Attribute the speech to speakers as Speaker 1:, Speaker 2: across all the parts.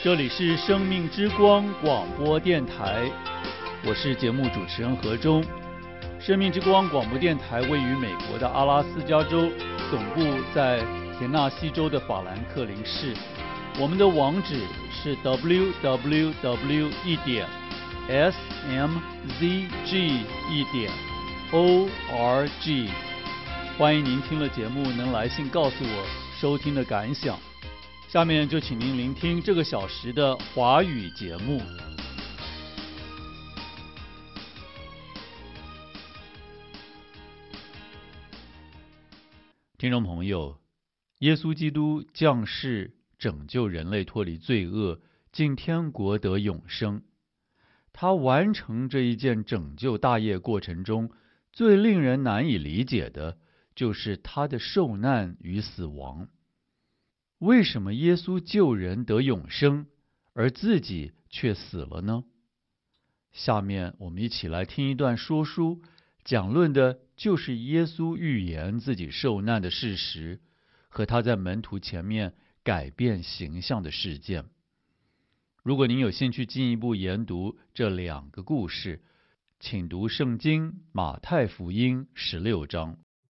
Speaker 1: 这里是生命之光广播电台，我是节目主持人何忠。生命之光广播电台位于美国的阿拉斯加州，总部在田纳西州的法兰克林市。我们的网址是 www.smzg.org。欢迎您听了节目能来信告诉我收听的感想。下面就请您聆听这个小时的华语节目。听众朋友，耶稣基督降世拯救人类脱离罪恶，进天国得永生。他完成这一件拯救大业过程中，最令人难以理解的就是他的受难与死亡。为什么耶稣救人得永生，而自己却死了呢？下面我们一起来听一段说书，讲论的就是耶稣预言自己受难的事实，和他在门徒前面改变形象的事件。如果您有兴趣进一步研读这两个故事，请读圣经马太福音16章。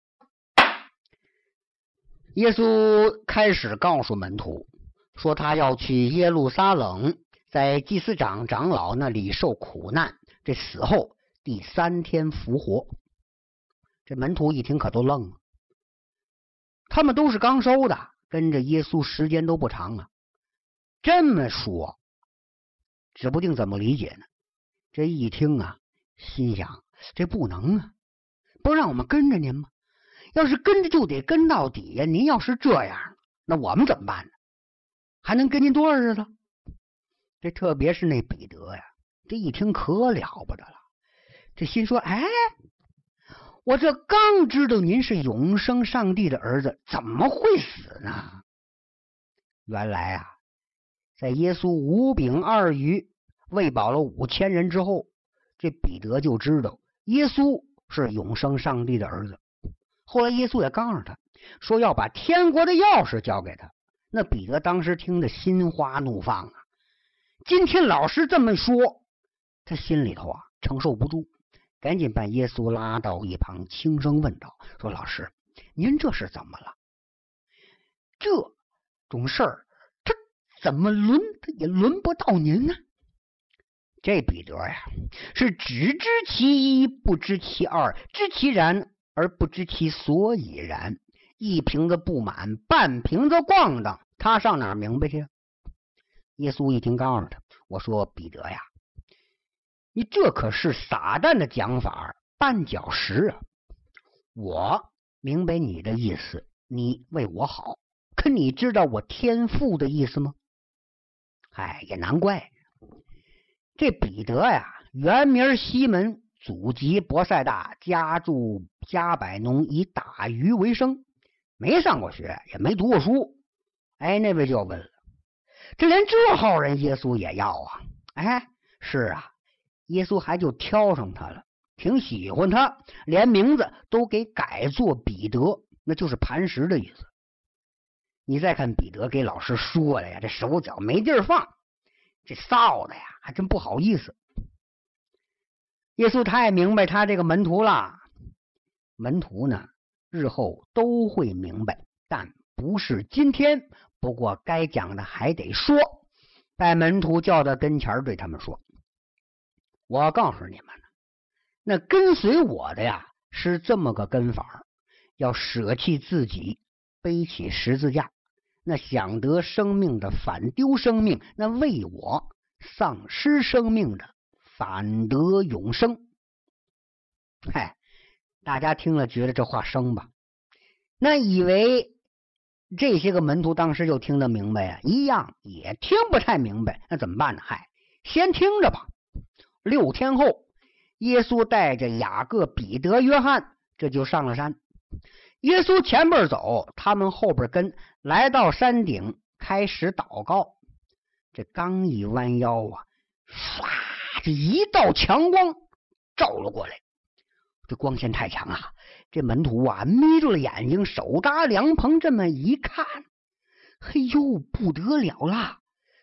Speaker 2: 耶稣开始告诉门徒说，他要去耶路撒冷，在祭司长长老那里受苦难，这死后第3天复活。这门徒一听可都愣了，他们都是刚收的，跟着耶稣时间都不长啊。这么说指不定怎么理解呢。这一听啊，心想这不能啊，不让我们跟着您吗？要是跟着就得跟到底呀！您要是这样，那我们怎么办呢？还能跟您多少日子？这特别是那彼得呀，这一听可了不得了，这心说：哎，我这刚知道您是永生上帝的儿子，怎么会死呢？原来啊，在耶稣5饼2鱼喂饱了5000人之后，这彼得就知道耶稣是永生上帝的儿子。后来耶稣也告诉他说要把天国的钥匙交给他。那彼得当时听得心花怒放啊！今天老师这么说，他心里头啊承受不住，赶紧把耶稣拉到一旁，轻声问道：说老师，您这是怎么了？这种事儿他怎么也轮不到您呢？这彼得呀，是只知其一，不知其二，知其然而不知其所以然，一瓶子不满，半瓶子咣当，他上哪儿明白去？耶稣一听告诉他，我说彼得呀，你这可是撒旦的讲法，绊脚石啊！我明白你的意思，你为我好，可你知道我天父的意思吗？哎，也难怪这彼得呀，原名西门，祖籍伯赛大，家住加百农，以打鱼为生，没上过学，也没读过书。哎，那位就问了，这连这号人耶稣也要啊？哎，是啊，耶稣还就挑上他了，挺喜欢他，连名字都给改作彼得，那就是磐石的意思。你再看彼得给老师说的呀，这手脚没地儿放，这臊的呀，还真不好意思。耶稣太明白他这个门徒了，门徒呢日后都会明白，但不是今天。不过该讲的还得说，把门徒叫到跟前，对他们说：我告诉你们，那跟随我的呀是这么个跟法，要舍弃自己，背起十字架，那想得生命的反丢生命，那为我丧失生命的反得永生。嗨，大家听了觉得这话生吧？那以为这些个门徒当时就听得明白呀，一样也听不太明白。那怎么办呢？嗨，先听着吧。6天后，耶稣带着雅各、彼得、约翰，这就上了山。耶稣前边走，他们后边跟，来到山顶，开始祷告。这刚一弯腰啊，唰，这一道强光照了过来。这光线太强啊，这门徒啊眯住了眼睛，手搭凉棚，这么一看，嘿呦，不得了了！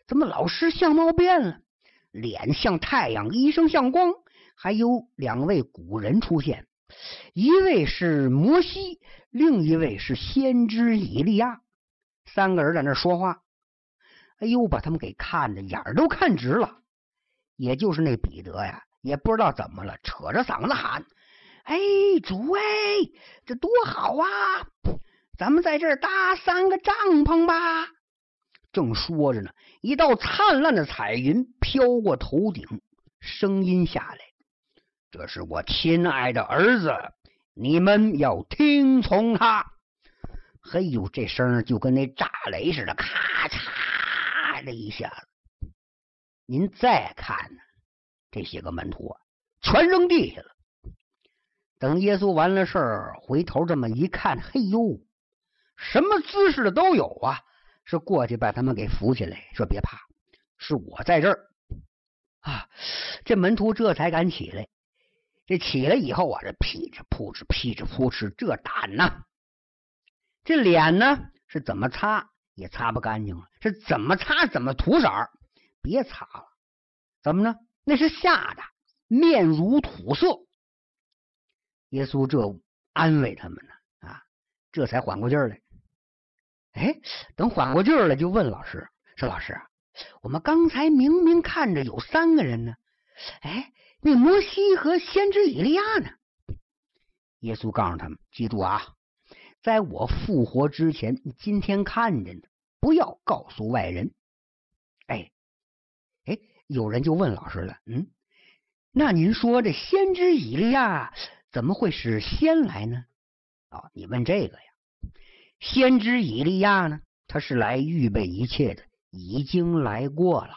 Speaker 2: 怎么老师相貌变了？脸像太阳，衣裳像光。还有2位古人出现，一位是摩西，另一位是先知以利亚。3个人在那说话，哎呦，把他们给看的眼儿都看直了。也就是那彼得呀，也不知道怎么了，扯着嗓子喊：“哎，主哎，这多好啊！咱们在这儿搭3个帐篷吧。”正说着呢，一道灿烂的彩云飘过头顶，声音下来：“这是我亲爱的儿子，你们要听从他。”嘿呦，这声就跟那炸雷似的，咔嚓的一下子。您再看呢，这些个门徒啊，全扔地下了。等耶稣完了事儿，回头这么一看，嘿呦，什么姿势的都有啊！是过去把他们给扶起来，说别怕，是我在这儿啊。这门徒这才敢起来。这起来以后啊，这噼哧扑哧噼哧扑哧，这胆呐！这脸呢是怎么擦也擦不干净了，是怎么擦怎么涂色儿，别擦了。怎么呢？那是吓的面如土色。耶稣这安慰他们呢啊，这才缓过劲儿来。哎，等缓过劲儿来，就问老师说：“老师，我们刚才明明看着有3个人呢，哎，那摩西和先知以利亚呢？”耶稣告诉他们：“记住啊，在我复活之前，今天看见的不要告诉外人。”哎，有人就问老师了：“那您说这先知以利亚怎么会是先来呢？”你问这个呀？先知以利亚呢，他是来预备一切的，已经来过了。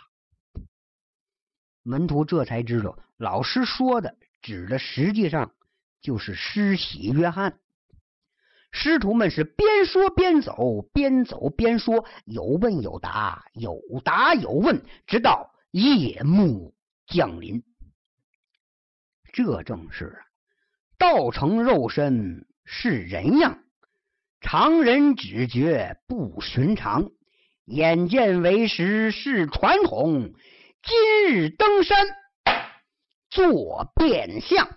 Speaker 2: 门徒这才知道，老师说的指的实际上就是施洗约翰。师徒们是边说边走，边走边说，有问有答，有答有问，直到夜幕降临。这正是道成肉身是人样，常人只觉不寻常，眼见为实是传统，今日登山做变相。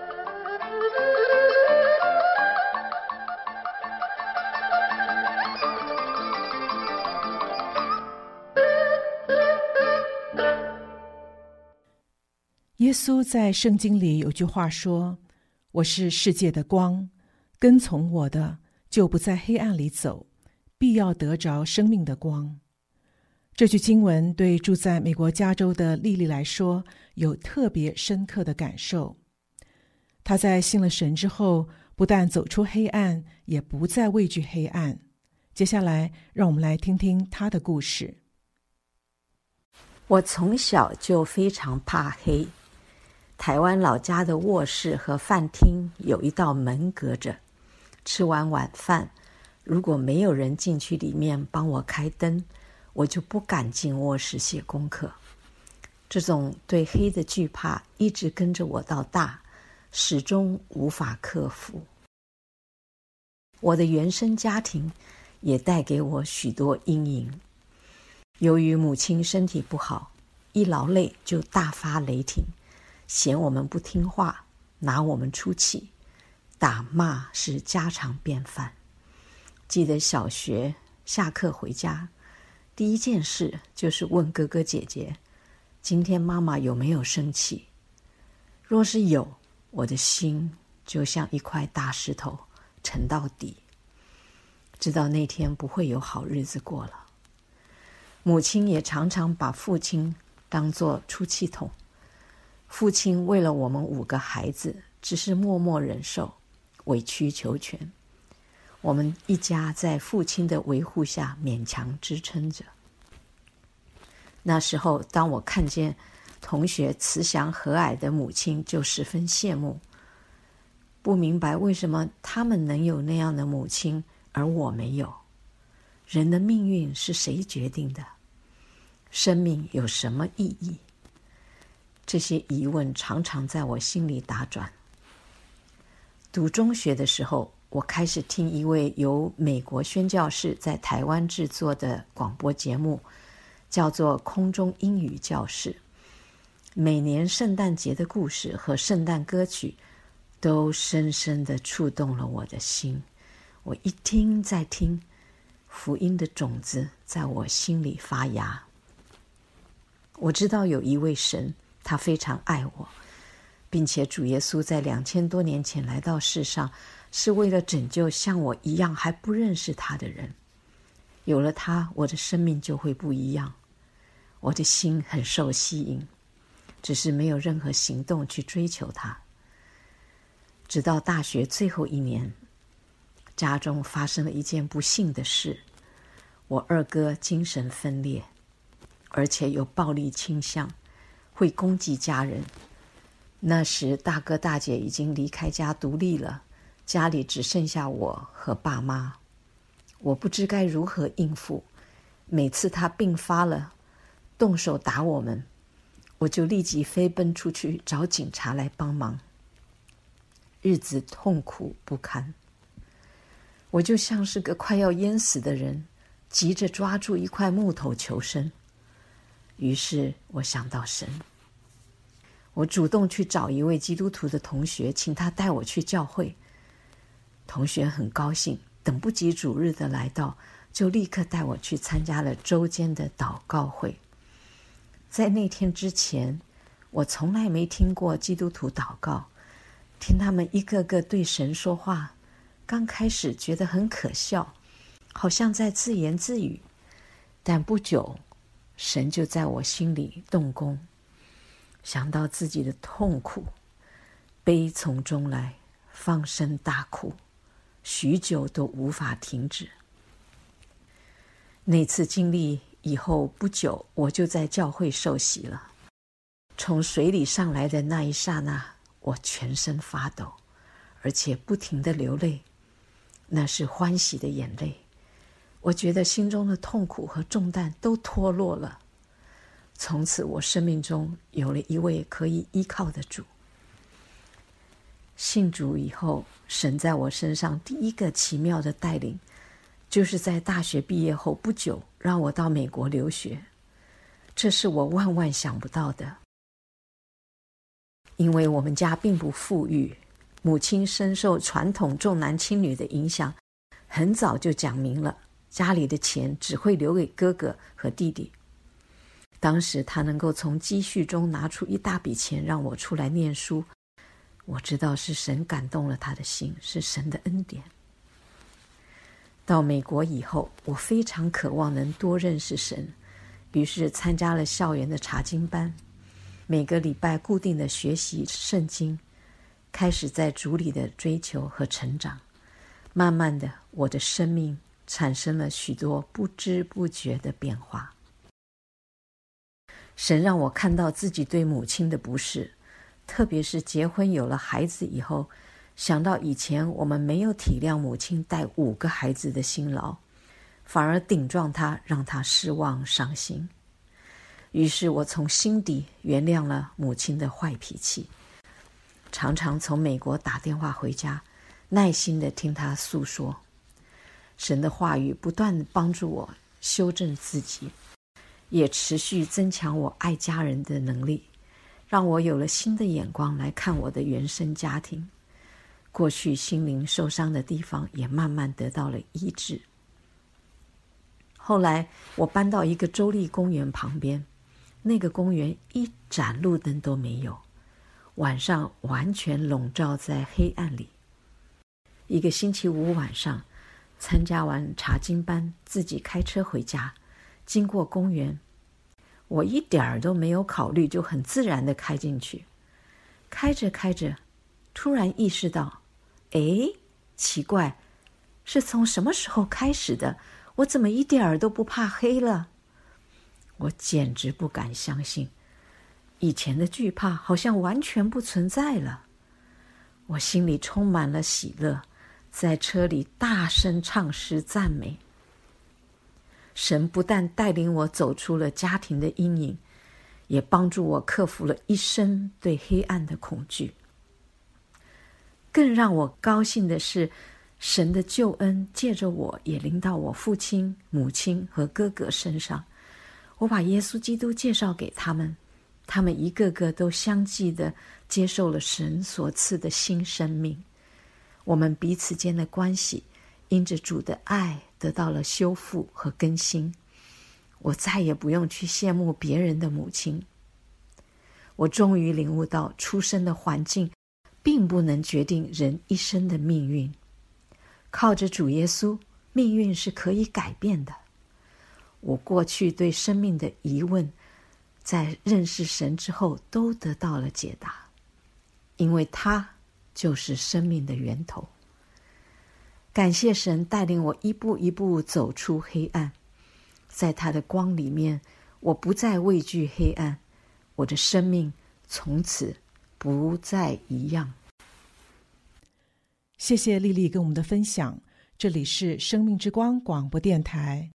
Speaker 3: 耶稣在圣经里有句话说：“我是世界的光，跟从我的就不在黑暗里走，必要得着生命的光。”这句经文对住在美国加州的莉莉来说有特别深刻的感受。她在信了神之后，不但走出黑暗，也不再畏惧黑暗。接下来让我们来听听她的故事。
Speaker 4: 我从小就非常怕黑。台湾老家的卧室和饭厅有一道门隔着，吃完晚饭，如果没有人进去里面帮我开灯，我就不敢进卧室写功课。这种对黑的惧怕一直跟着我到大，始终无法克服。我的原生家庭也带给我许多阴影。由于母亲身体不好，一劳累就大发雷霆，嫌我们不听话，拿我们出气，打骂是家常便饭。记得小学下课回家，第一件事就是问哥哥姐姐，今天妈妈有没有生气？若是有，我的心就像一块大石头沉到底，知道那天不会有好日子过了。母亲也常常把父亲当作出气筒，父亲为了我们5个孩子，只是默默忍受，委曲求全。我们一家在父亲的维护下勉强支撑着。那时候，当我看见同学慈祥和蔼的母亲，就十分羡慕，不明白为什么他们能有那样的母亲，而我没有。人的命运是谁决定的？生命有什么意义？这些疑问常常在我心里打转。读中学的时候，我开始听一位由美国宣教士在台湾制作的广播节目， 叫做空中英语教室。每年圣诞节的故事和圣诞歌曲都深深地触动了我的心，我一听再听，福音的种子在我心里发芽。我知道有一位神，他非常爱我，并且主耶稣在2000多年前来到世上，是为了拯救像我一样还不认识他的人。有了他，我的生命就会不一样。我的心很受吸引，只是没有任何行动去追求他。直到大学最后一年，家中发生了一件不幸的事，我二哥精神分裂，而且有暴力倾向，会攻击家人。那时大哥大姐已经离开家独立了，家里只剩下我和爸妈。我不知该如何应付，每次他病发了，动手打我们，我就立即飞奔出去找警察来帮忙。日子痛苦不堪，我就像是个快要淹死的人，急着抓住一块木头求生。于是我想到神，我主动去找一位基督徒的同学，请他带我去教会。同学很高兴，等不及主日的来到，就立刻带我去参加了周间的祷告会。在那天之前，我从来没听过基督徒祷告，听他们一个个对神说话，刚开始觉得很可笑，好像在自言自语，但不久，神就在我心里动工，想到自己的痛苦，悲从中来，放声大哭，许久都无法停止。那次经历以后不久，我就在教会受洗了。从水里上来的那一刹那，我全身发抖，而且不停地流泪，那是欢喜的眼泪。我觉得心中的痛苦和重担都脱落了。从此我生命中有了一位可以依靠的主。信主以后，神在我身上第一个奇妙的带领，就是在大学毕业后不久，让我到美国留学。这是我万万想不到的。因为我们家并不富裕，母亲深受传统重男轻女的影响，很早就讲明了，家里的钱只会留给哥哥和弟弟。当时他能够从积蓄中拿出一大笔钱让我出来念书，我知道是神感动了他的心，是神的恩典。到美国以后，我非常渴望能多认识神，于是参加了校园的查经班，每个礼拜固定的学习圣经，开始在主里的追求和成长。慢慢的，我的生命产生了许多不知不觉的变化。神让我看到自己对母亲的不是，特别是结婚有了孩子以后，想到以前我们没有体谅母亲带5个孩子的辛劳，反而顶撞她，让她失望伤心。于是我从心底原谅了母亲的坏脾气，常常从美国打电话回家，耐心地听她诉说。神的话语不断地帮助我修正自己，也持续增强我爱家人的能力，让我有了新的眼光来看我的原生家庭。过去心灵受伤的地方也慢慢得到了医治。后来我搬到一个州立公园旁边，那个公园一盏路灯都没有，晚上完全笼罩在黑暗里。一个星期五晚上，参加完查经班，自己开车回家，经过公园，我一点儿都没有考虑，就很自然地开进去。开着开着，突然意识到，奇怪，是从什么时候开始的？我怎么一点儿都不怕黑了？我简直不敢相信，以前的惧怕好像完全不存在了。我心里充满了喜乐，在车里大声唱诗赞美。神不但带领我走出了家庭的阴影，也帮助我克服了一生对黑暗的恐惧。更让我高兴的是，神的救恩借着我也临到我父亲、母亲和哥哥身上。 我把耶稣基督介绍给他们，他们一个个都相继地接受了神所赐的新生命。我们彼此间的关系因着主的爱得到了修复和更新。我再也不用去羡慕别人的母亲。我终于领悟到，出生的环境并不能决定人一生的命运。靠着主耶稣，命运是可以改变的。我过去对生命的疑问，在认识神之后都得到了解答，因为他就是生命的源头。感谢神带领我一步一步走出黑暗，在他的光里面，我不再畏惧黑暗，我的生命从此不再一样。
Speaker 3: 谢谢丽丽跟我们的分享，这里是生命之光广播电台。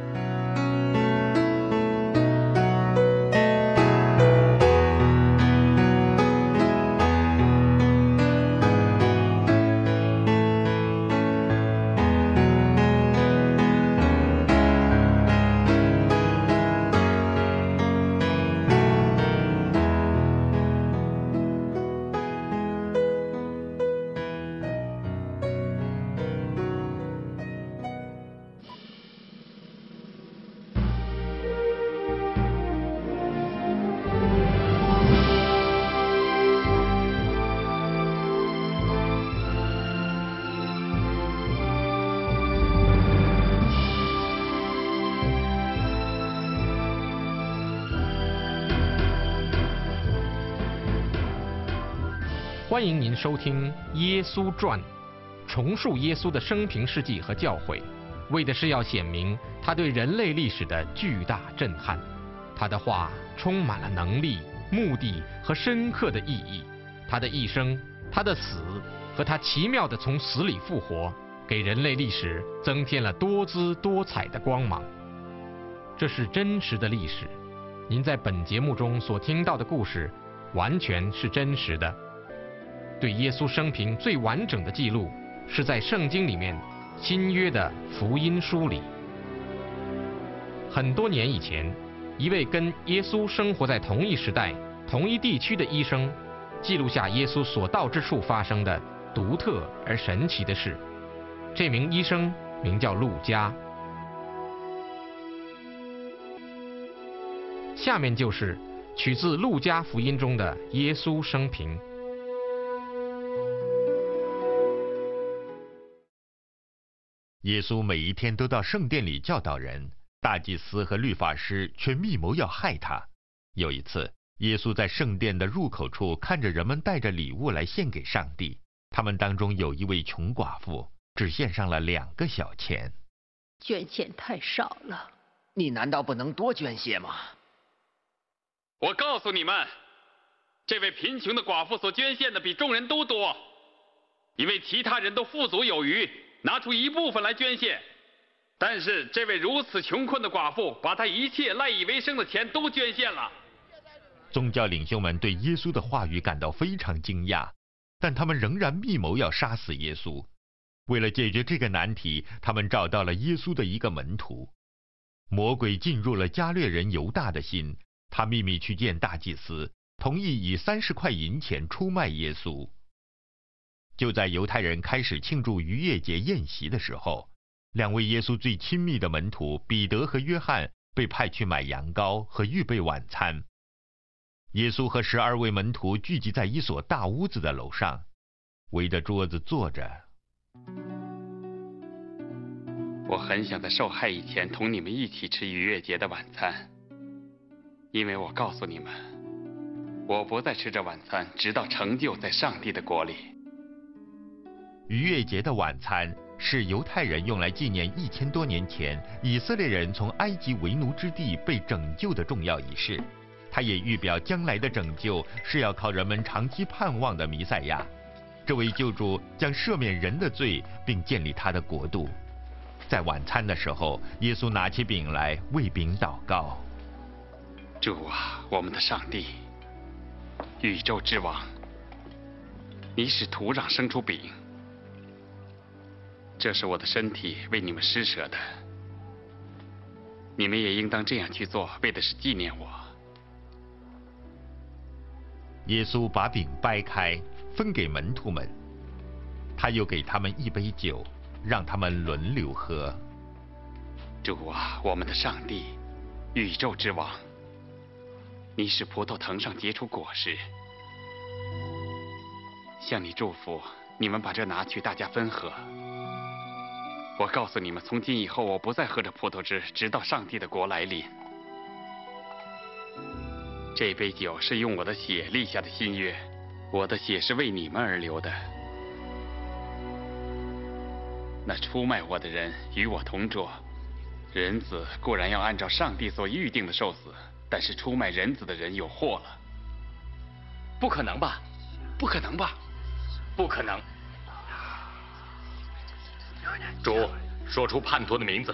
Speaker 5: 欢迎您收听《耶稣传》，重述耶稣的生平事迹和教诲，为的是要显明他对人类历史的巨大震撼。他的话充满了能力、目的和深刻的意义。他的一生、他的死和他奇妙的从死里复活，给人类历史增添了多姿多彩的光芒。这是真实的历史，您在本节目中所听到的故事，完全是真实的。对耶稣生平最完整的记录，是在圣经里面新约的福音书里。很多年以前，一位跟耶稣生活在同一时代、同一地区的医生，记录下耶稣所到之处发生的独特而神奇的事。这名医生名叫路加。下面就是取自路加福音中的耶稣生平。
Speaker 6: 耶稣每一天都到圣殿里教导人，大祭司和律法师却密谋要害他。有一次，耶稣在圣殿的入口处看着人们带着礼物来献给上帝，他们当中有一位穷寡妇，只献上了2个小钱。
Speaker 7: 捐献太少了，
Speaker 8: 你难道不能多捐些吗？
Speaker 9: 我告诉你们，这位贫穷的寡妇所捐献的比众人都多，因为其他人都富足有余，拿出一部分来捐献，但是这位如此穷困的寡妇，把她一切赖以为生的钱都捐献了。
Speaker 6: 宗教领袖们对耶稣的话语感到非常惊讶，但他们仍然密谋要杀死耶稣。为了解决这个难题，他们找到了耶稣的一个门徒。魔鬼进入了加略人犹大的心，他秘密去见大祭司，同意以30块银钱出卖耶稣。就在犹太人开始庆祝逾越节宴席的时候，2位耶稣最亲密的门徒彼得和约翰被派去买羊羔和预备晚餐。耶稣和12位门徒聚集在一所大屋子的楼上，围着桌子坐着。
Speaker 9: 我很想在受害以前同你们一起吃逾越节的晚餐，因为我告诉你们，我不再吃这晚餐，直到成就在上帝的国里。
Speaker 6: 逾越节的晚餐是犹太人用来纪念1000多年前以色列人从埃及为奴之地被拯救的重要仪式。它也预表将来的拯救是要靠人们长期盼望的弥赛亚。这位救主将赦免人的罪，并建立他的国度。在晚餐的时候，耶稣拿起饼来为饼祷告。
Speaker 9: 主啊，我们的上帝，宇宙之王，你使土壤生出饼，这是我的身体为你们施舍的。 你们也应当这样去做，为的是纪念我。
Speaker 6: 耶稣把饼掰开，分给门徒们，他又给他们一杯酒，让他们轮流喝。
Speaker 9: 主啊，我们的上帝，宇宙之王，你使葡萄藤上结出果实，向你祝福，你们把这拿去，大家分喝。我告诉你们，从今以后，我不再喝这葡萄汁，直到上帝的国来临。这杯酒是用我的血立下的新约，我的血是为你们而流的。那出卖我的人与我同桌，人子固然要按照上帝所预定的受死，但是出卖人子的人有祸了。
Speaker 10: 不可能吧？
Speaker 9: 不可能吧？
Speaker 10: 不可能！主，说出叛徒的名字。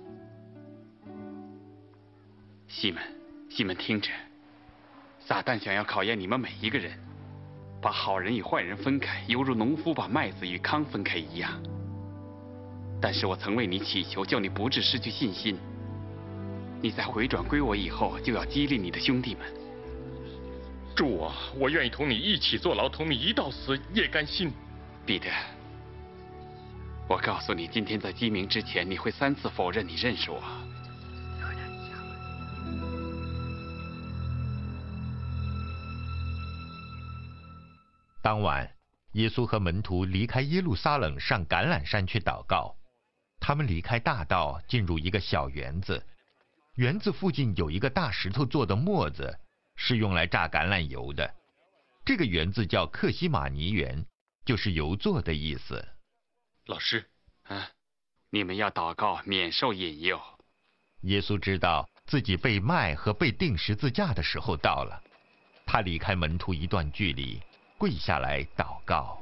Speaker 9: 西门，西门，听着，撒旦想要考验你们每一个人，把好人与坏人分开，犹如农夫把麦子与糠分开一样。但是我曾为你祈求，叫你不致失去信心。你在回转归我以后，就要激励你的兄弟们。
Speaker 10: 主啊，我愿意同你一起坐牢，同你一道死也甘心。
Speaker 9: 彼得，我告诉你，今天在鸡鸣之前，你会3次否认你认识我。
Speaker 6: 当晚，耶稣和门徒离开耶路撒冷，上橄榄山去祷告。他们离开大道，进入一个小园子。园子附近有一个大石头做的磨子，是用来榨橄榄油的。这个园子叫克西马尼园，就是油做的意思。
Speaker 10: 老师，
Speaker 9: 你们要祷告，免受引诱。
Speaker 6: 耶稣知道自己被卖和被钉十字架的时候到了，他离开门徒一段距离，跪下来祷告。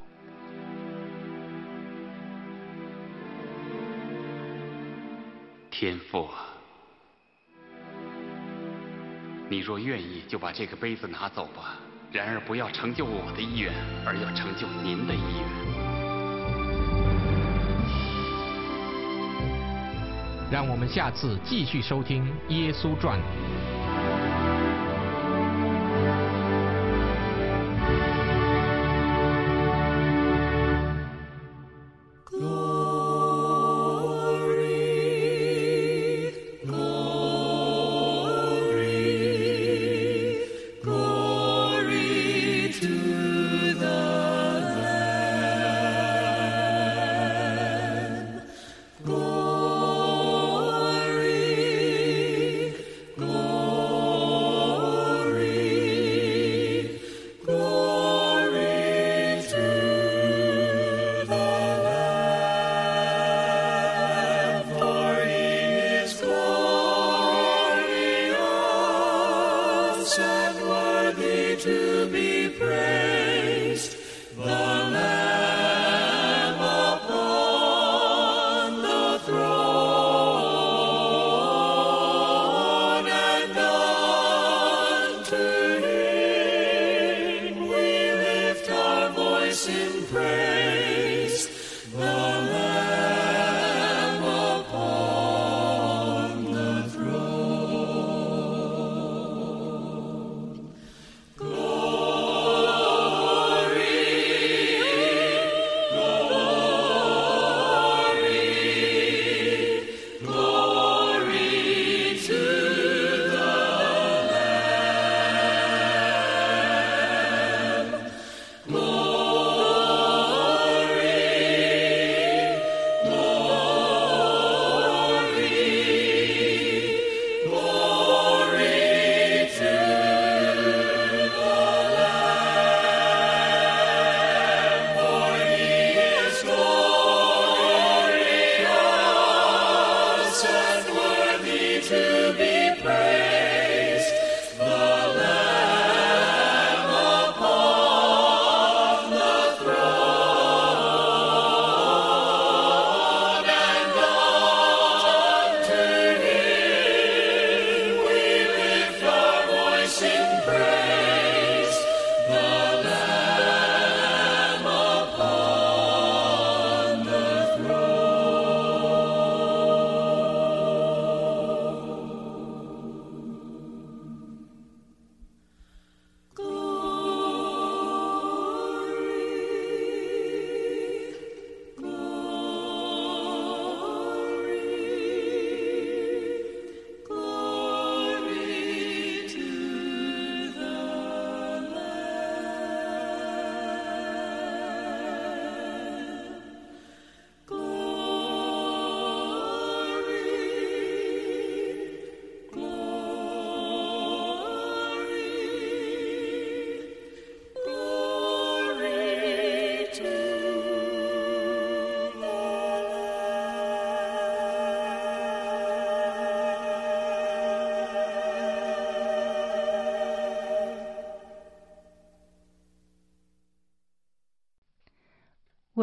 Speaker 9: 天父，你若愿意，就把这个杯子拿走吧。然而不要成就我的意愿，而要成就您的意愿。
Speaker 5: 让我们下次继续收听《耶稣传》。
Speaker 11: Glory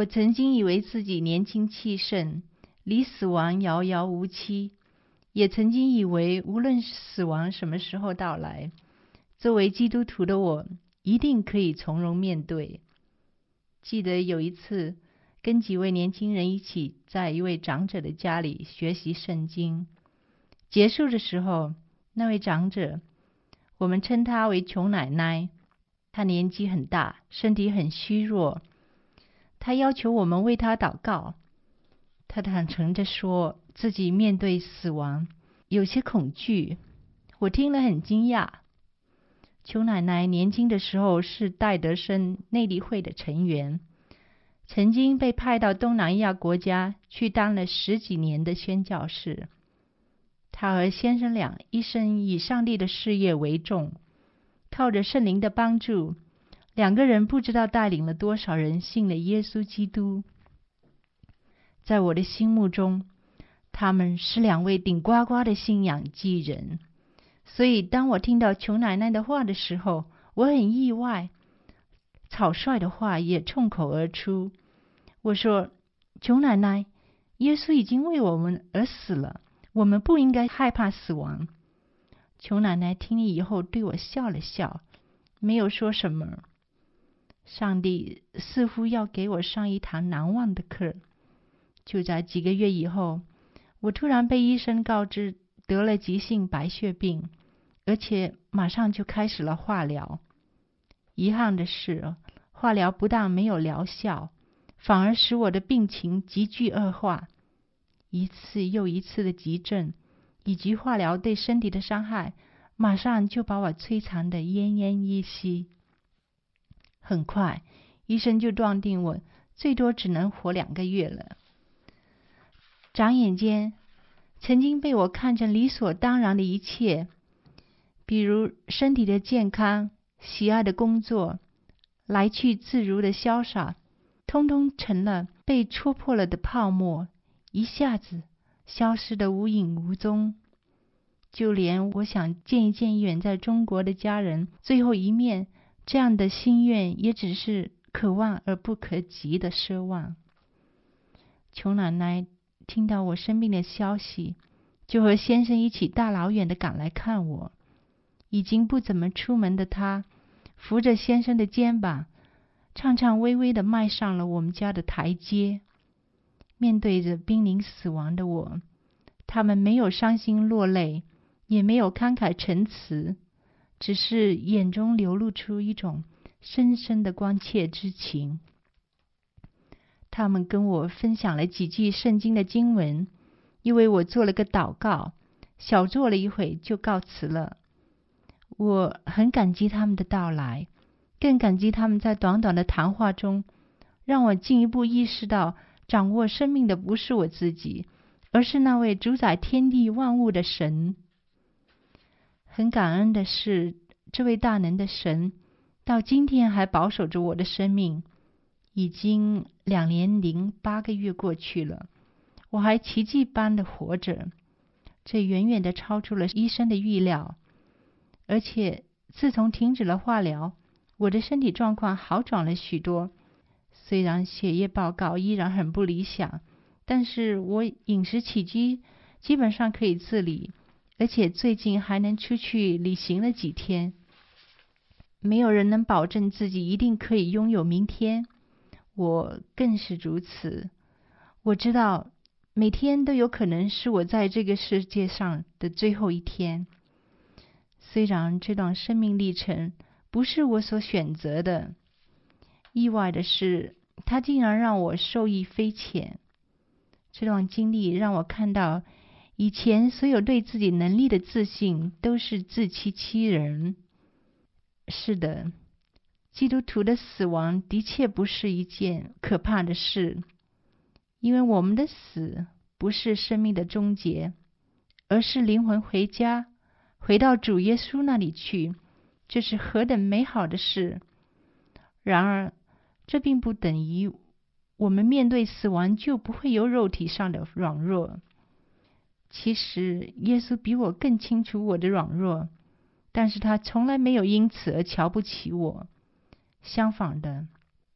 Speaker 11: 我曾经以为自己年轻气盛，离死亡遥遥无期，也曾经以为无论死亡什么时候到来，作为基督徒的我一定可以从容面对。记得有一次跟几位年轻人一起在一位长者的家里学习圣经，结束的时候，那位长者，我们称她为琼奶奶，她年纪很大，身体很虚弱，她要求我们为她祷告。她坦诚地说自己面对死亡有些恐惧，我听了很惊讶。琼奶奶年轻的时候是戴德生内力会的成员，曾经被派到东南亚国家去当了10几年的宣教士。她和先生俩一生以上帝的事业为重，靠着圣灵的帮助，2个人不知道带领了多少人信了耶稣基督。在我的心目中，他们是2位顶呱呱的信仰继人，所以当我听到琼奶奶的话的时候，我很意外，草率的话也冲口而出。我说，琼奶奶，耶稣已经为我们而死了，我们不应该害怕死亡。琼奶奶听了以后对我笑了笑，没有说什么。上帝似乎要给我上一堂难忘的课。就在几个月以后，我突然被医生告知得了急性白血病，而且马上就开始了化疗。遗憾的是，化疗不但没有疗效，反而使我的病情急剧恶化。一次又一次的急症以及化疗对身体的伤害，马上就把我摧残得奄奄一息。很快，医生就断定我最多只能活2个月了。转眼间，曾经被我看成理所当然的一切，比如身体的健康、喜爱的工作、来去自如的潇洒，通通成了被戳破了的泡沫，一下子消失得无影无踪。就连我想见一见远在中国的家人最后一面，这样的心愿也只是可望而不可及的奢望。琼奶奶听到我生病的消息，就和先生一起大老远的赶来看我。已经不怎么出门的她，扶着先生的肩膀，颤颤巍巍的迈上了我们家的台阶。面对着濒临死亡的我，他们没有伤心落泪，也没有慷慨陈词，只是眼中流露出一种深深的关切之情。他们跟我分享了几句圣经的经文，因为我做了个祷告，小坐了一会就告辞了。我很感激他们的到来，更感激他们在短短的谈话中，让我进一步意识到掌握生命的不是我自己，而是那位主宰天地万物的神。很感恩的是，这位大能的神到今天还保守着我的生命。已经2年零8个月过去了，我还奇迹般的活着，这远远的超出了医生的预料。而且自从停止了化疗，我的身体状况好转了许多。虽然血液报告依然很不理想，但是我饮食起居基本上可以自理，而且最近还能出去旅行了几天。没有人能保证自己一定可以拥有明天，我更是如此。我知道每天都有可能是我在这个世界上的最后一天。虽然这段生命历程不是我所选择的，意外的是，它竟然让我受益匪浅。这段经历让我看到，以前所有对自己能力的自信都是自欺欺人。是的，基督徒的死亡的确不是一件可怕的事，因为我们的死不是生命的终结，而是灵魂回家，回到主耶稣那里去，这是何等美好的事！然而，这并不等于我们面对死亡就不会有肉体上的软弱。其实，耶稣比我更清楚我的软弱，但是他从来没有因此而瞧不起我。相反的，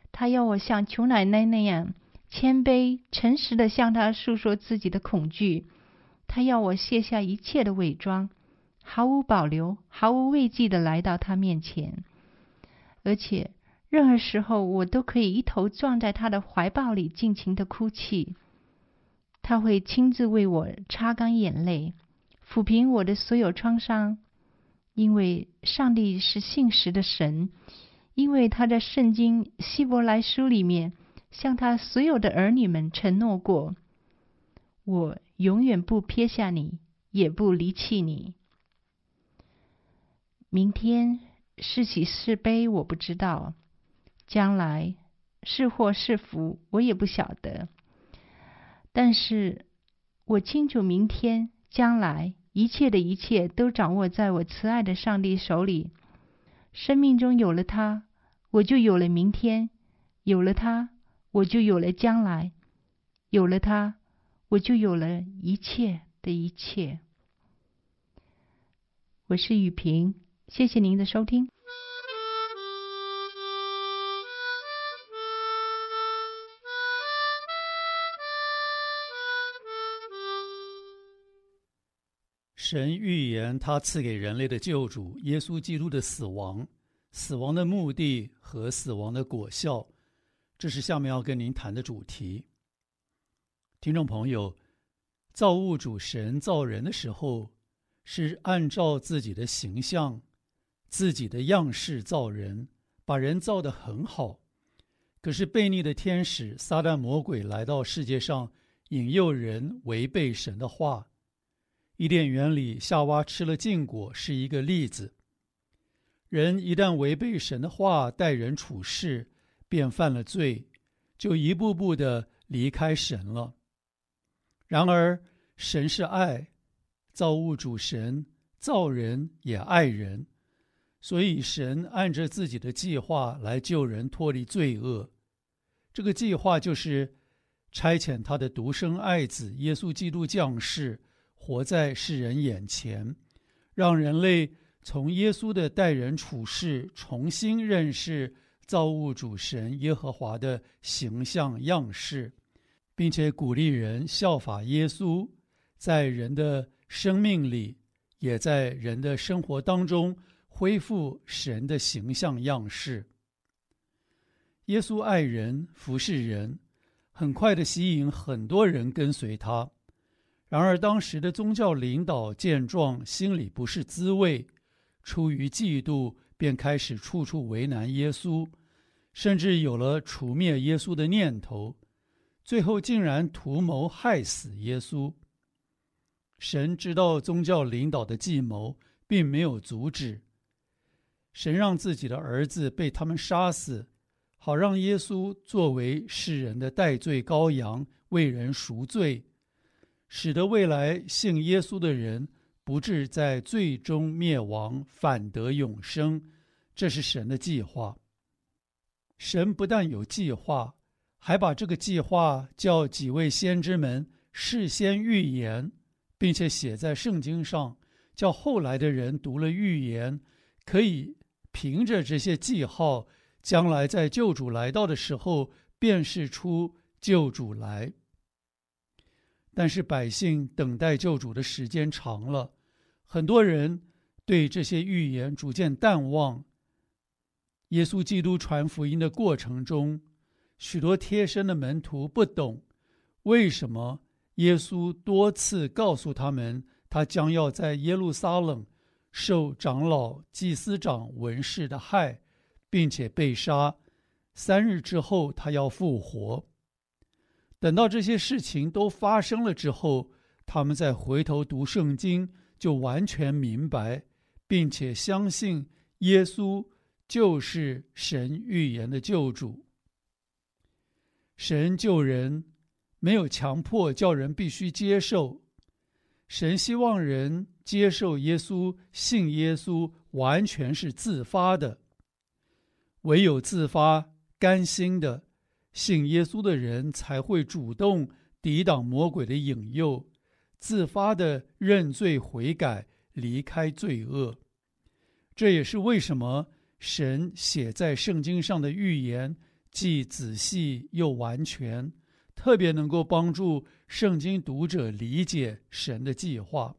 Speaker 11: 他要我像穷奶奶那样谦卑诚实地向他诉说自己的恐惧。他要我卸下一切的伪装，毫无保留毫无畏惧地来到他面前，而且任何时候我都可以一头撞在他的怀抱里尽情地哭泣。他会亲自为我擦干眼泪，抚平我的所有创伤，因为上帝是信实的神，因为他在圣经希伯来书里面向他所有的儿女们承诺过，我永远不撇下你，也不离弃你。明天是喜是悲我不知道，将来是祸是福我也不晓得，但是我清楚明天将来一切的一切都掌握在我慈爱的上帝手里。生命中有了他，我就有了明天，有了他，我就有了将来，有了他，我就有了一切的一切。我是雨萍，谢谢您的收听。
Speaker 1: 神预言他赐给人类的救主耶稣基督的死亡，死亡的目的和死亡的果效，这是下面要跟您谈的主题。听众朋友，造物主神造人的时候，是按照自己的形象、自己的样式造人，把人造得很好。可是悖逆的天使撒旦魔鬼来到世界上，引诱人违背神的话。伊甸园里夏娃吃了禁果是一个例子。人一旦违背神的话待人处事，便犯了罪，就一步步地离开神了。然而神是爱，造物主神造人也爱人，所以神按着自己的计划来救人脱离罪恶。这个计划就是差遣他的独生爱子耶稣基督降世，活在世人眼前，让人类从耶稣的待人处事重新认识造物主神耶和华的形象样式，并且鼓励人效法耶稣，在人的生命里，也在人的生活当中恢复神的形象样式。耶稣爱人，服侍人，很快地吸引很多人跟随他。然而当时的宗教领导见状，心里不是滋味，出于嫉妒，便开始处处为难耶稣，甚至有了除灭耶稣的念头，最后竟然图谋害死耶稣。神知道宗教领导的计谋，并没有阻止。神让自己的儿子被他们杀死，好让耶稣作为世人的代罪羔羊，为人赎罪，使得未来信耶稣的人不致在罪中灭亡，反得永生。这是神的计划。神不但有计划，还把这个计划叫几位先知们事先预言，并且写在圣经上，叫后来的人读了预言，可以凭着这些记号，将来在救主来到的时候辨识出救主来。但是百姓等待救主的时间长了，很多人对这些预言逐渐淡忘。耶稣基督传福音的过程中，许多贴身的门徒不懂为什么耶稣多次告诉他们，他将要在耶路撒冷受长老、祭司长、文士的害，并且被杀，3日之后他要复活。等到这些事情都发生了之后，他们再回头读圣经，就完全明白，并且相信耶稣就是神预言的救主。神救人没有强迫叫人必须接受，神希望人接受耶稣、信耶稣，完全是自发的。唯有自发、甘心的信耶稣的人，才会主动抵挡魔鬼的引诱，自发的认罪悔改，离开罪恶。这也是为什么神写在圣经上的预言既仔细又完全，特别能够帮助圣经读者理解神的计划。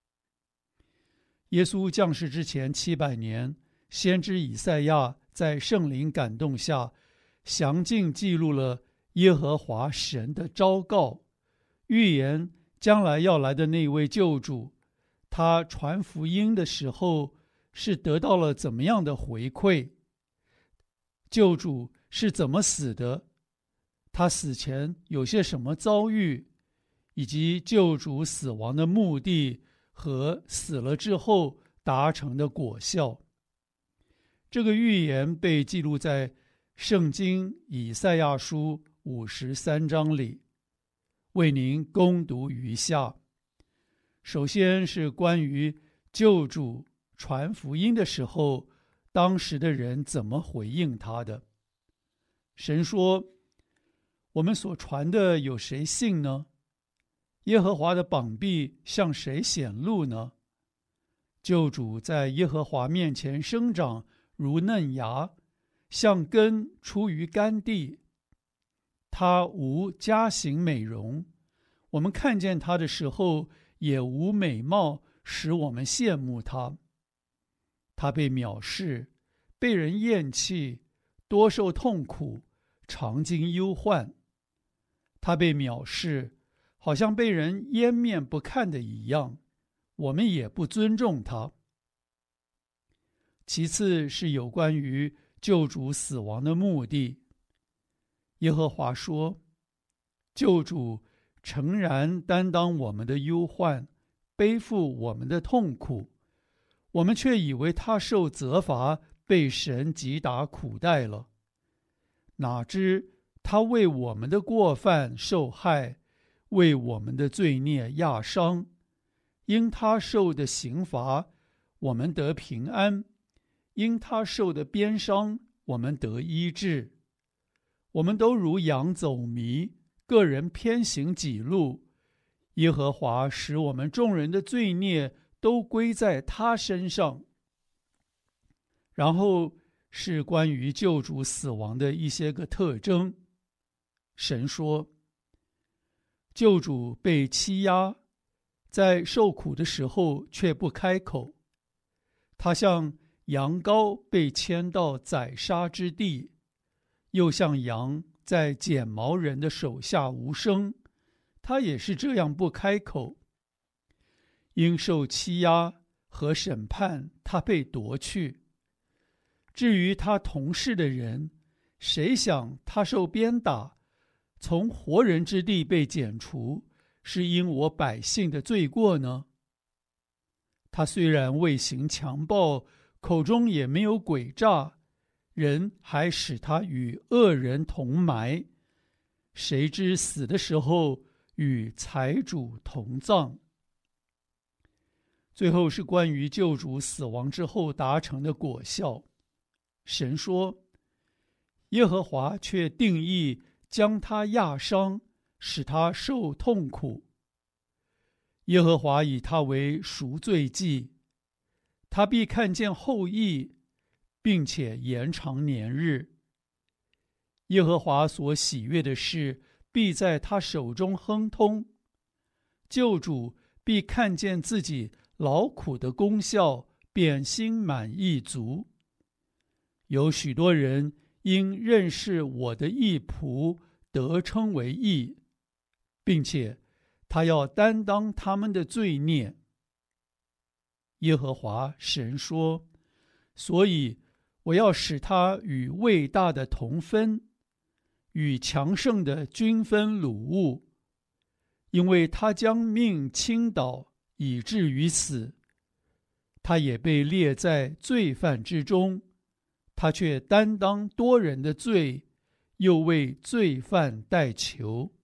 Speaker 1: 耶稣降世之前700年，先知以赛亚在圣灵感动下，详尽记录了耶和华神的昭告，预言将来要来的那位救主，他传福音的时候是得到了怎么样的回馈，救主是怎么死的，他死前有些什么遭遇，以及救主死亡的目的和死了之后达成的果效。这个预言被记录在圣经以赛亚书53章里，为您攻读如下。首先是关于救主传福音的时候，当时的人怎么回应他的。神说，我们所传的有谁信呢？耶和华的膀臂向谁显露呢？救主在耶和华面前生长如嫩芽，像根出于干地。他无佳形美容，我们看见他的时候也无美貌使我们羡慕他。他被藐视，被人厌弃，多受痛苦，常经忧患。他被藐视，好像被人掩面不看的一样，我们也不尊重他。其次是有关于救主死亡的目的。耶和华说，救主诚然担当我们的忧患，背负我们的痛苦，我们却以为他受责罚，被神击打苦待了。哪知他为我们的过犯受害，为我们的罪孽压伤。因他受的刑罚，我们得平安；因他受的鞭伤，我们得医治。我们都如羊走迷，个人偏行己路。耶和华使我们众人的罪孽都归在他身上。然后是关于救主死亡的一些个特征。神说，救主被欺压，在受苦的时候却不开口。他像羊羔被牵到宰杀之地，又像羊在剪毛人的手下无声，他也是这样不开口。因受欺压和审判，他被夺去。至于他同事的人，谁想他受鞭打，从活人之地被剪除，是因我百姓的罪过呢？他虽然未行强暴，口中也没有诡诈，人还使他与恶人同埋，谁知死的时候与财主同葬。最后是关于救主死亡之后达成的果效。神说，耶和华却定义将他压伤，使他受痛苦。耶和华以他为赎罪祭，他必看见后益，并且延长年日。耶和华所喜悦的事，必在他手中亨通。救主必看见自己劳苦的功效，便心满意足。有许多人因认识我的义仆，得称为义，并且他要担当他们的罪孽。耶和华神说，所以我要使他与伟大的同分，与强盛的均分掳物，因为他将命倾倒，以至于死。他也被列在罪犯之中，他却担当多人的罪，又为罪犯代求。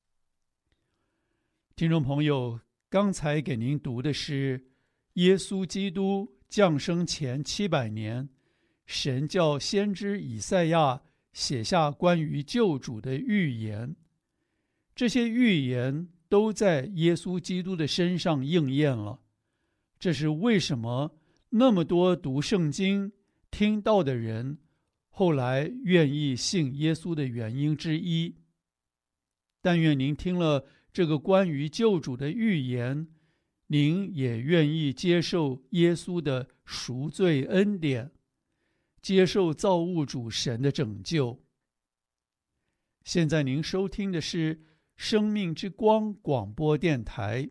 Speaker 1: 听众朋友，刚才给您读的是耶稣基督降生前700年，神叫先知以赛亚写下关于救主的预言。这些预言都在耶稣基督的身上应验了。这是为什么那么多读圣经听到的人， 后来愿意信耶稣的原因之一。但愿您听了这个关于救主的预言，您也愿意接受耶稣的赎罪恩典，接受造物主神的拯救。现在您收听的是生命之光广播电台。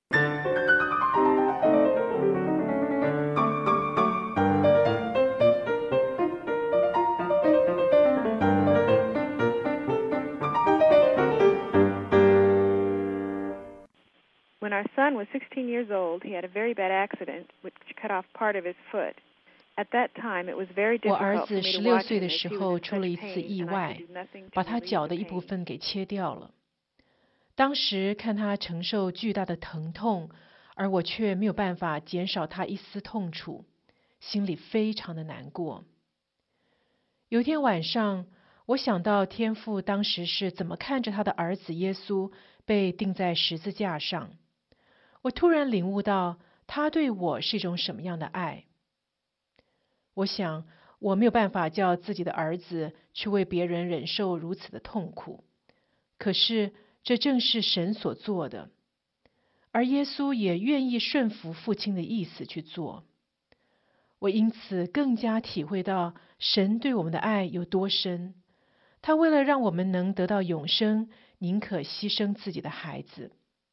Speaker 12: When our son was 16 years old, he had a very bad accident which cut off part of his foot. At that time, it was very
Speaker 13: 我儿
Speaker 12: difficult
Speaker 13: 子
Speaker 12: for me to
Speaker 13: 16
Speaker 12: watch
Speaker 13: 岁
Speaker 12: him
Speaker 13: 的
Speaker 12: as
Speaker 13: 时
Speaker 12: he
Speaker 13: 候
Speaker 12: was in
Speaker 13: 出了
Speaker 12: such
Speaker 13: 一次
Speaker 12: pain,
Speaker 13: 意
Speaker 12: and I
Speaker 13: 外
Speaker 12: could do nothing to
Speaker 13: 把他
Speaker 12: relieve
Speaker 13: 脚
Speaker 12: the
Speaker 13: 的一部
Speaker 12: pain.
Speaker 13: 分给切掉了。当时看他承受巨大的疼痛，而我却没有办法减少他一丝痛楚，心里非常的难过。有一天晚上，我想到天父当时是怎么看着他的儿子耶稣被钉在十字架上，我突然领悟到他对我是一种什么样的爱。我想我没有办法叫自己的儿子去为别人忍受如此的痛苦，可是这正是神所做的，而耶稣也愿意顺服父亲的意思去做。我因此更加体会到神对我们的爱有多深，他为了让我们能得到永生，宁可牺牲自己的孩子。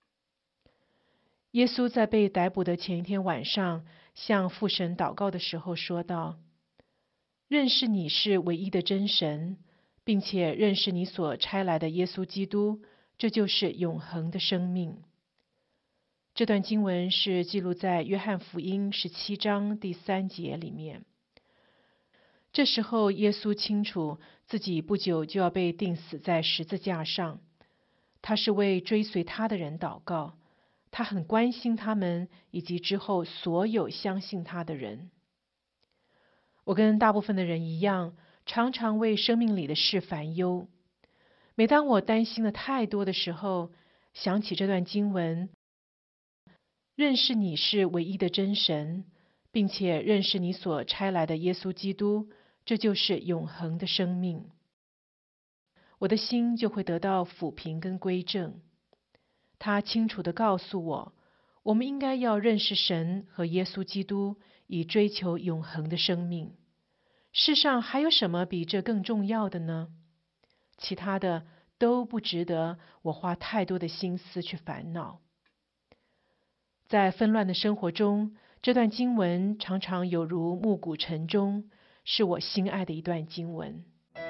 Speaker 13: 耶稣在被逮捕的前一天晚上，向父神祷告的时候说道：认识你是唯一的真神，并且认识你所差来的耶稣基督，这就是永恒的生命。这段经文是记录在约翰福音17章第3节里面。这时候耶稣清楚自己不久就要被钉死在十字架上，他是为追随他的人祷告，他很关心他们以及之后所有相信他的人。我跟大部分的人一样，常常为生命里的事烦忧。每当我担心的太多的时候，想起这段经文，认识你是唯一的真神，并且认识你所差来的耶稣基督，这就是永恒的生命。我的心就会得到抚平跟归正。他清楚地告诉我，我们应该要认识神和耶稣基督，以追求永恒的生命。世上还有什么比这更重要的呢？其他的都不值得我花太多的心思去烦恼。在纷乱的生活中，这段经文常常有如暮鼓晨钟，是我心爱的一段经文。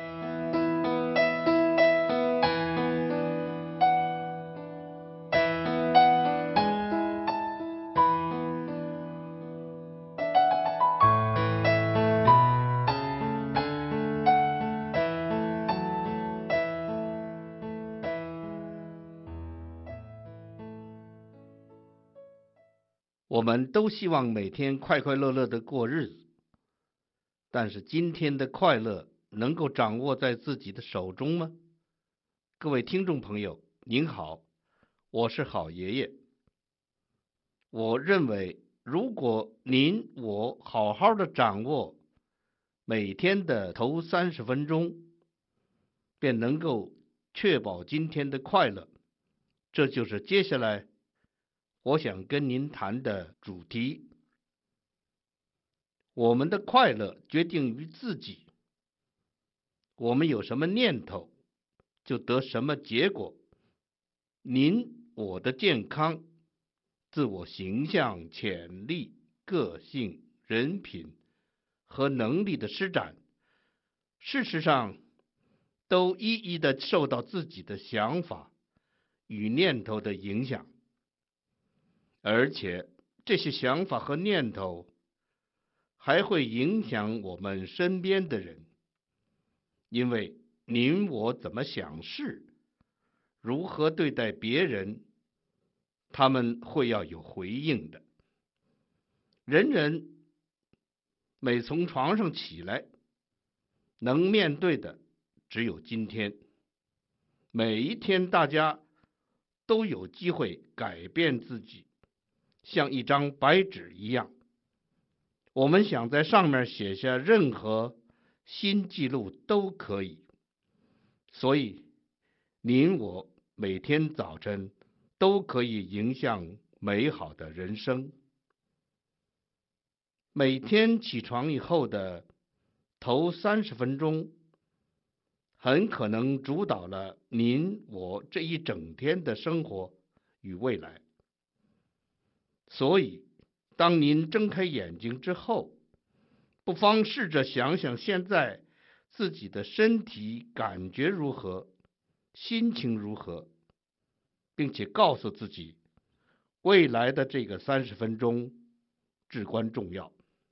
Speaker 14: 我们都希望每天快快乐乐的过日子，但是今天的快乐能够掌握在自己的手中吗？各位听众朋友，您好，我是好爷爷。我认为，如果您我好好的掌握每天的头30分钟，便能够确保今天的快乐。这就是接下来我想跟您谈的主题。我们的快乐决定于自己，我们有什么念头，就得什么结果。您我的健康、自我形象、潜力、个性、人品和能力的施展，事实上都一一的受到自己的想法与念头的影响。而且这些想法和念头还会影响我们身边的人，因为您我怎么想事，如何对待别人，他们会要有回应的。人人每从床上起来，能面对的只有今天。每一天大家都有机会改变自己，像一张白纸一样，我们想在上面写下任何新纪录都可以。所以您我每天早晨都可以迎向美好的人生。每天起床以后的头30分钟，很可能主导了您我这一整天的生活与未来。所以当您睁开眼睛之后，不妨试着想想现在自己的身体感觉如何，心情如何，并且告诉自己，未来的这个30分钟至关重要。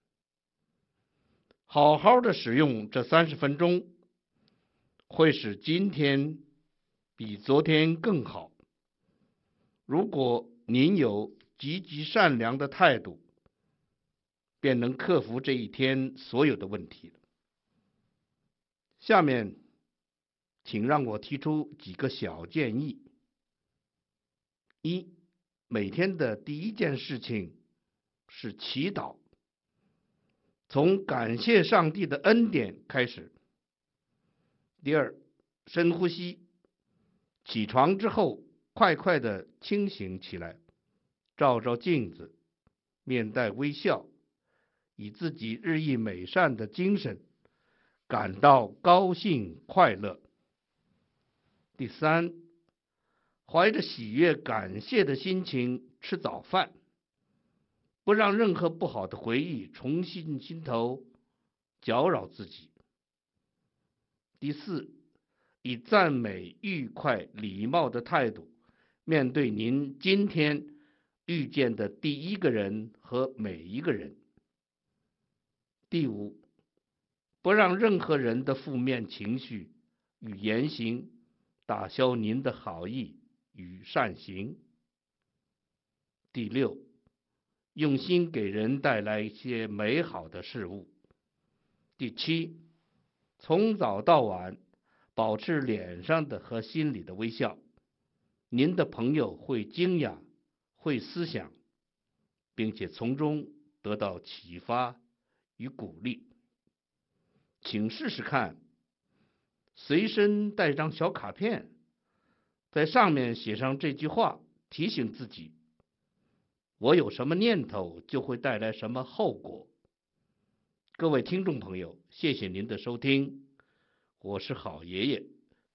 Speaker 14: 好好的使用这30分钟，会使今天比昨天更好。如果您有积极善良的态度，便能克服这一天所有的问题了。下面请让我提出几个小建议。一，每天的第一件事情是祈祷，从感谢上帝的恩典开始。第二，深呼吸，起床之后快快的清醒起来，照照镜子，面带微笑，以自己日益美善的精神感到高兴快乐。第三，怀着喜悦感谢的心情吃早饭，不让任何不好的回忆重新心头搅扰自己。第四，以赞美、愉快、礼貌的态度面对您今天遇见的第一个人和每一个人。第五，不让任何人的负面情绪与言行打消您的好意与善行。第六，用心给人带来一些美好的事物。第七，从早到晚保持脸上的和心里的微笑，您的朋友会惊讶，会思想，并且从中得到启发与鼓励。请试试看，随身带张小卡片，在上面写上这句话，提醒自己，我有什么念头就会带来什么后果。各位听众朋友，谢谢您的收听，我是好爷爷。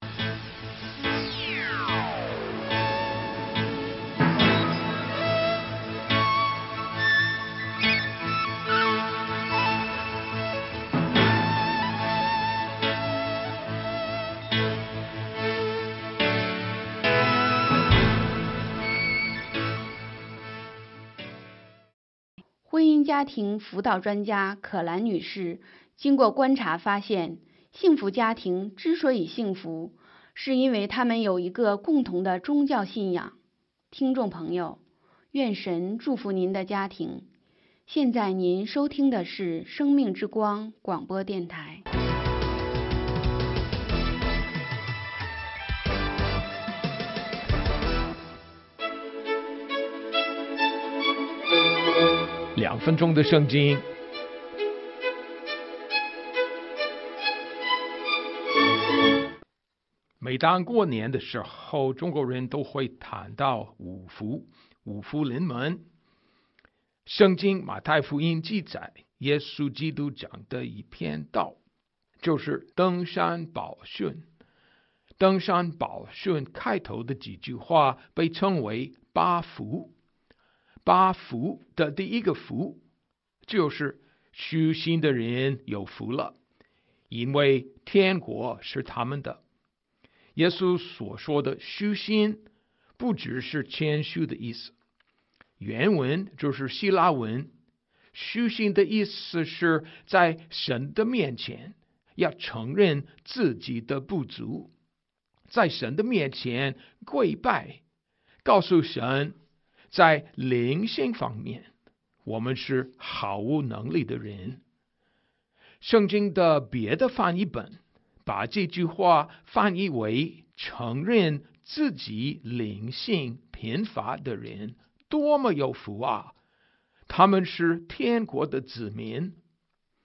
Speaker 15: 婚姻家庭辅导专家可兰女士经过观察发现，幸福家庭之所以幸福，是因为他们有一个共同的宗教信仰。听众朋友，愿神祝福您的家庭。现在您收听的是生命之光广播电台。
Speaker 16: 2分钟的圣经。每当过年的时候，中国人都会谈到五福临门。圣经马太福音记载，耶稣基督讲的一篇道，就是登山宝训。登山宝训开头的几句话被称为八福。八福的第一个福，就是虚心的人有福了，因为天国是他们的。耶稣所说的虚心，不只是谦虚的意思，原文就是希腊文，虚心的意思是在神的面前要承认自己的不足，在神的面前跪拜，告诉神，在灵性方面，我们是毫无能力的人。圣经的别的翻译本把这句话翻译为承认自己灵性贫乏的人多么有福啊！他们是天国的子民。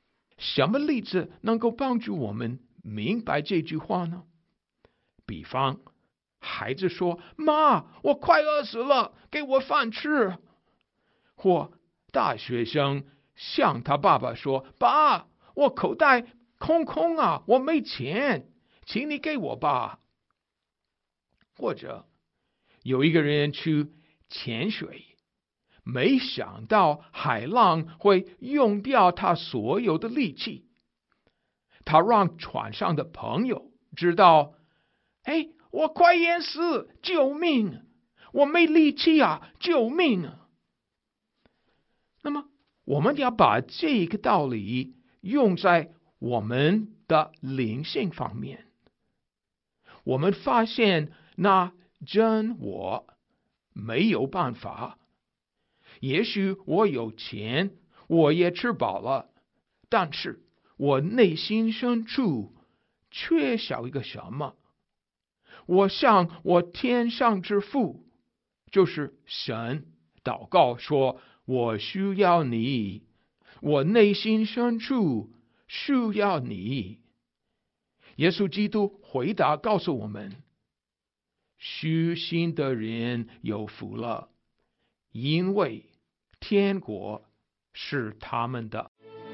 Speaker 16: 什么例子能够帮助我们明白这句话呢？比方，孩子说：“妈，我快饿死了，给我饭吃。”或大学生向他爸爸说：“爸，我口袋空空啊，我没钱，请你给我吧。”或者有一个人去潜水，没想到海浪会用掉他所有的力气，他让船上的朋友知道：“哎，我快淹死，救命！我没力气啊，救命啊！”那么我们要把这个道理用在我们的灵性方面。我们发现那真我没有办法，也许我有钱，我也吃饱了，但是我内心深处缺少一个什么。我向我天上之父，就是神，祷告说：“我需要你，我内心深处需要你。”耶稣基督回答告诉我们：虚心的人有福了，因为天国是他们的。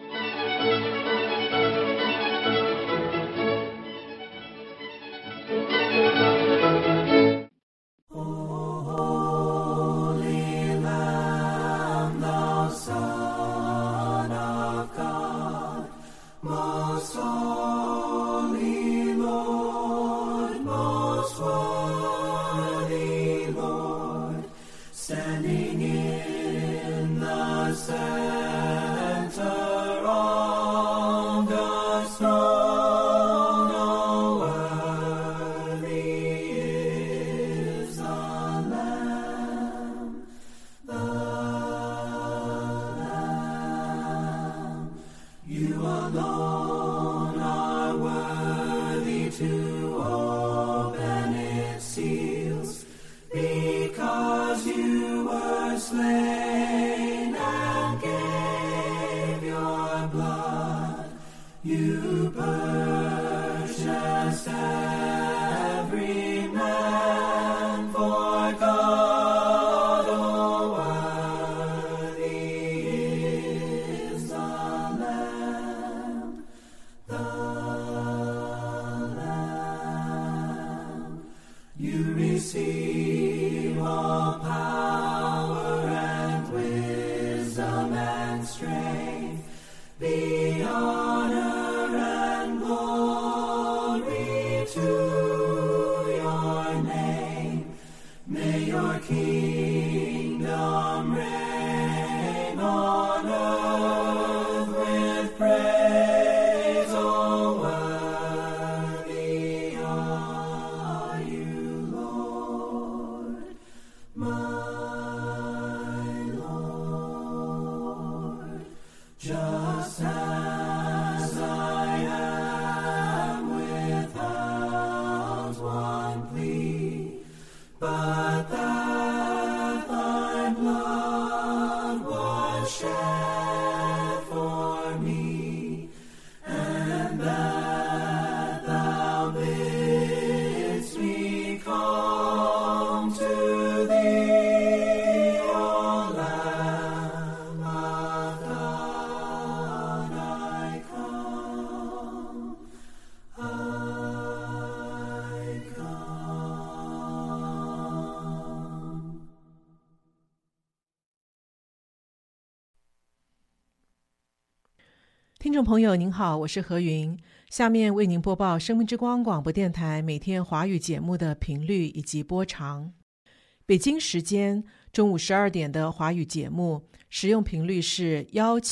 Speaker 3: 听众朋友您好，我是何云，下面为您播报生命之光广播电台每天华语节目的频率以及播长。北京时间中午12点的华语节目使用频率是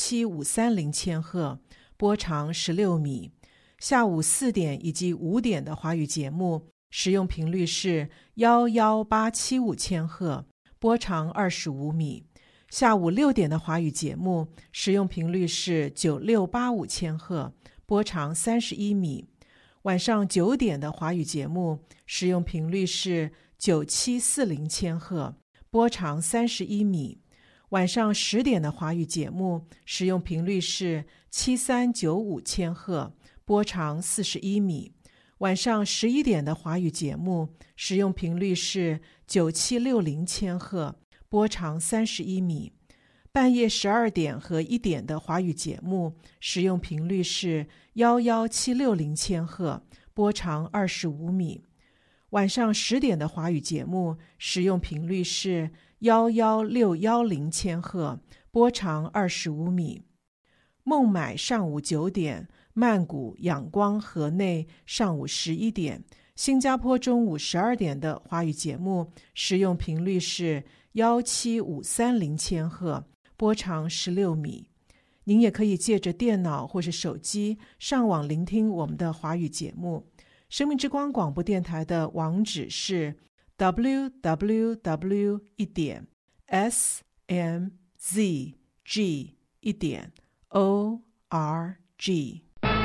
Speaker 3: 17530千赫，波长16米。下午4点以及5点的华语节目使用频率是11875千赫，波长25米。下午6点的华语节目使用频率是9685千赫，波长31米。晚上9点的华语节目使用频率是9740千赫，波长31米。 晚上10点的华语节目使用频率是7395千赫，波长41米。晚上11点的华语节目使用频率是9760千赫，波长31米。半夜12点和1点的华语节目使用频率是11760千赫，波长25米。晚上10点的华语节目使用频率是11610千赫，波长25米。孟买上午9点，曼谷、仰光、河内上午11点，新加坡中午12点的华语节目使用频率是17530千赫，波长16米。您也可以借着电脑或是手机上网聆听我们的华语节目。生命之光广播电台的网址是 www.smzg.org。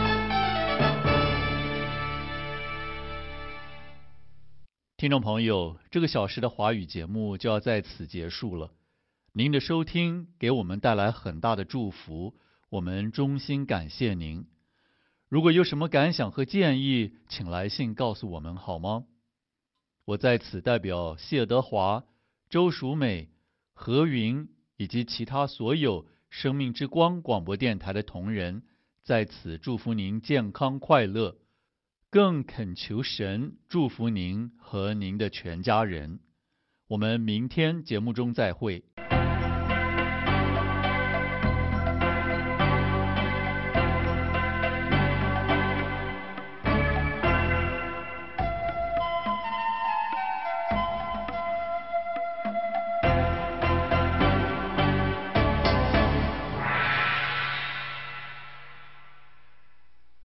Speaker 1: 听众朋友，这个小时的华语节目就要在此结束了。您的收听给我们带来很大的祝福，我们衷心感谢您。如果有什么感想和建议，请来信告诉我们好吗？我在此代表谢德华、周淑美、何云以及其他所有生命之光广播电台的同仁，在此祝福您健康快乐，更恳求神祝福您和您的全家人。我们明天节目中再会。